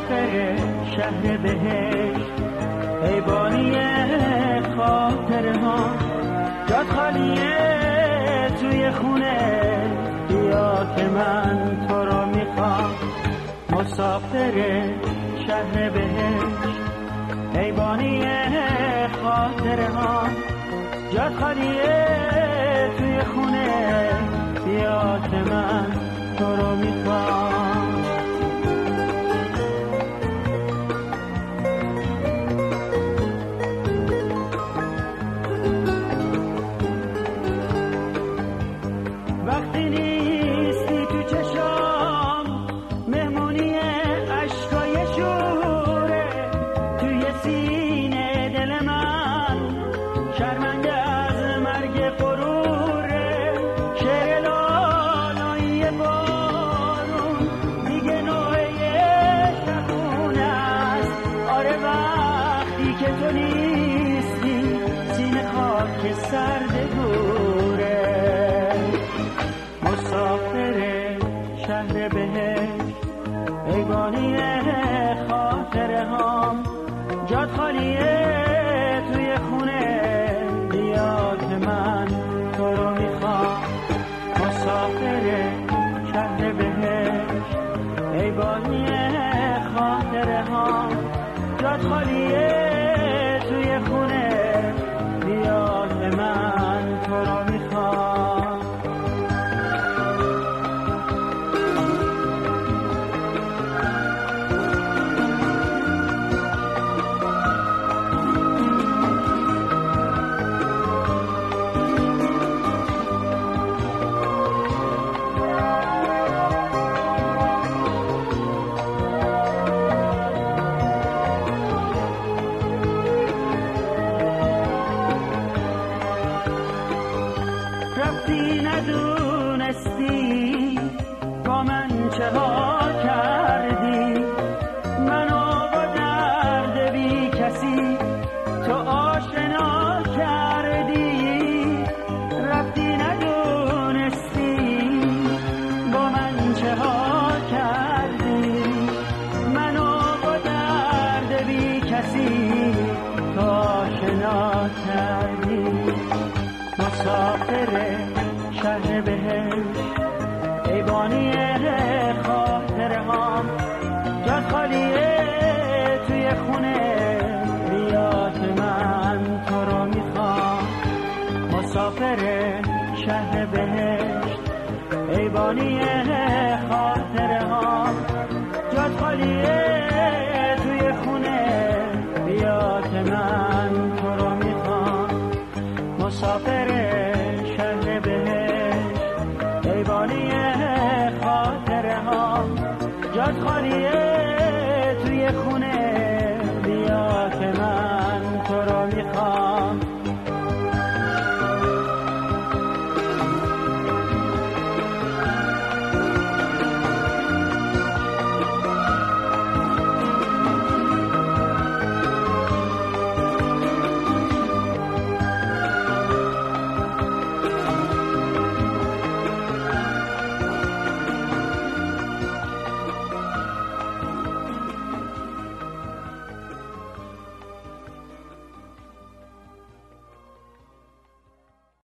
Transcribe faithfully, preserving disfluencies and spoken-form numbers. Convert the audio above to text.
مسافر شهر بهشت، ای بانی خاطره ها، جات خالیه توی خونه، بیا که من تو رو میخوام. مسافر شهر بهشت، ای بانی خاطره ها، جات خالیه توی خونه، بیا که من تو رو میخوام. وقتی نیستی تو چشام، مهمونی عشقای شوره، توی سینه دل من شرمنده از مرگ غروره. شعر لالایی بارون دیگه نوعه شبونه است. آره وقتی که تو نیستی، سینه خاک سرد دوره. مسافر شهر بهشت، ای بانی خاطره هام، جات خالیه توی خونه، بیا که من تو رو میخوام. مسافر شهر بهشت، ای بانی خاطره هام، جات خالیه توی خونه، بیا که من تو رو میخوام. رفتی ندونستی با من چه ها کردی، منو با درد بی کسی تو آشنا کردی. رفتی ندونستی با من چه ها کردی، منو با درد بی کسی تو آشنا کردی. مسافر شهر بهشت، ای بانی خاطره هام، جات خالیه توی خونه، بیا که من تو رو میخوام. مسافر شهر بهشت، ای بانی خاطره هام، جات خالیه توی خونه، بیا که من تو رو میخوام. مسافر شهر بهشت، ای بانی خاطره ها، جات خالیه توی خونه،